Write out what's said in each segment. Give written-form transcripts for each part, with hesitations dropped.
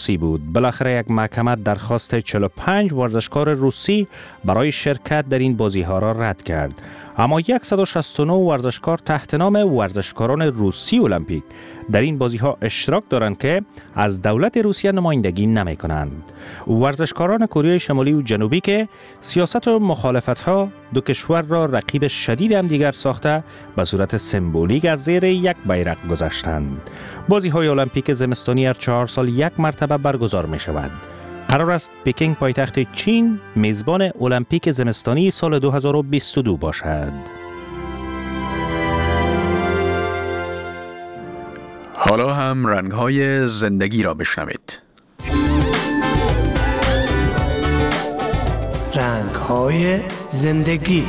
روسی بود. بالاخره یک محکمه درخواست 45 ورزشکار روسی برای شرکت در این بازی‌ها را رد کرد. اما 169 ورزشکار تحت نام ورزشکاران روسی المپیک در این بازی‌ها اشتراک دارند که از دولت روسیه نمایندگی نمی‌کنند. ورزشکاران کره شمالی و جنوبی که سیاست و مخالفت‌ها دو کشور را رقیب شدید هم دیگر ساخته به صورت سمبولیک از زیر یک بیرق گذاشتند. بازی‌های المپیک زمستانی هر 4 سال یک مرتبه برگزار می‌شود. قرار است پکینگ پایتخت چین میزبان المپیک زمستانی سال 2022 باشد. حالا هم رنگ‌های زندگی را بشنوید. رنگ‌های زندگی.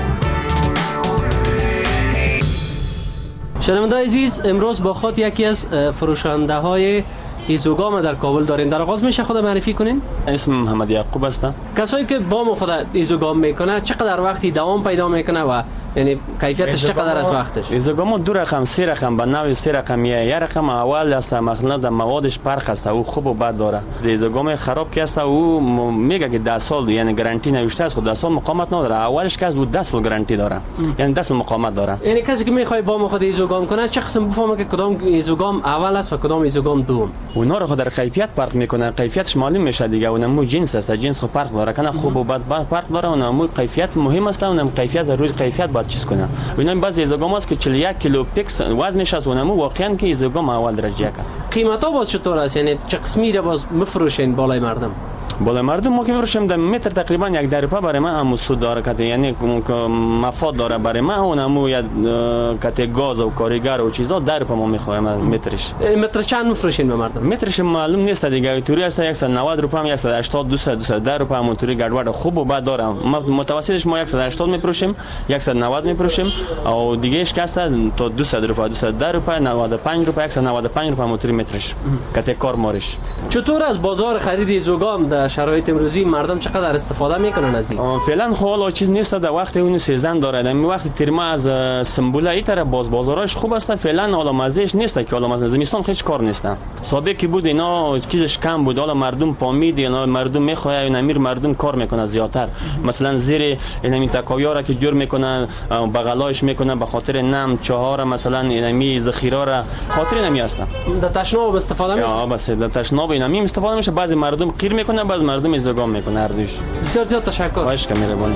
شنونده‌های عزیز، امروز با خود یکی از فروشنده‌های ایزوگام در کابل داریم. در آغاز میشه خود معرفی کنین؟ اسم محمد یعقوب هستم. کسایی که با خود ایزوگام میکنه چقدر وقتی دوام پیدا میکنه و یعنی کیفیتش چقدر از وقتش؟ ایزوگام دو رقم، سه رقم، به نوع سه رقمیه. یک رقم اول است، مثلا در موادش فرق است، او خوب و بد داره. ایزوگام خراب که است او میگه که 10 سال یعنی گارانتی نوشته است، خود 10 سال مقاومت نداره. اولش که او 10 سال گارانتی داره، یعنی 10 سال مقاومت داره. یعنی کسی که میخواد با خود ایزوگام کنه چه قسم بفهمه که کدام ایزوگام اول است و کدام ایزوگام دوم؟ اونا رو خود در کیفیت فرق میکنه. کیفیتش معلوم میشه دیگه. اونم جنس است، جنس خود فرق داره کنه، خوب و بد فرق داره. اونم قیفیت مهم است، اونم قیفیت روز قیفیت باید چیز کنه. اینا بعضی ایزوگام است که 41 کیلو پیکس وزنش است، اونم واقعا که ایزوگام اول درجه است. قیمت ها باز چطور است؟ یعنی چه قسمی را باز میفروشین بالای مردم؟ بالای مردم ما که میفروشیم در متر تقریبا 10 روپیه برای من هم سود داره که یعنی مفاد داره برای من. اونم یا کته گاز و کارگر و چیزا 10 روپیه ما میخوایم مترش. متر چند میفروشین به مردم؟ مترش معلوم نیست دیگه. توری است 190 روپیه، 180، 210 روپیه موتوری گډوډ خوب و بد داره. متوسطش ما 180 میفروشیم، 190 میفروشیم او دیگه اش کاسه تا 200 روپیه، 210 روپیه، 95 روپیه، 195 روپیه موتوری مترش کته کار مارش. چطور از بازار خرید ایزوگام در شرایط امروزی مردم چقدر استفاده میکنن از این؟ فعلا حالا چیز نیست. در وقت اون سیزن داره، در وقت ترما از سمبولا ای طرف بازاراش خوب است. فعلا حالا مزهش نیست که حالا مثلا زمستان هیچ کار نیست. سابق کی بود اینا چیزش کم بود، حالا مردم پامید، اینا مردم میخواد اینا مردم کار میکنه زیاتر. مثلا زیر این تکاویارا که جور میکنن بغلاش میکنن به خاطر نم چهار مثلا اینمی ذخیره را خاطر نمی هستن. در تشناب استفاده میشه. یا بس در تشناب اینمی استفاده میشه. بعضی مردم قیر میکنن، بعضی مردم ایزوگام میکنه. هر دوش. بسیار زیاد تشکر. خواهش می‌کنم.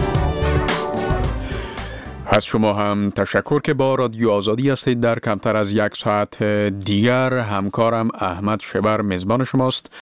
از شما هم تشکر که با رادیو آزادی هستید. در کمتر از 1 ساعت دیگر همکارم احمد شبر میزبان شماست.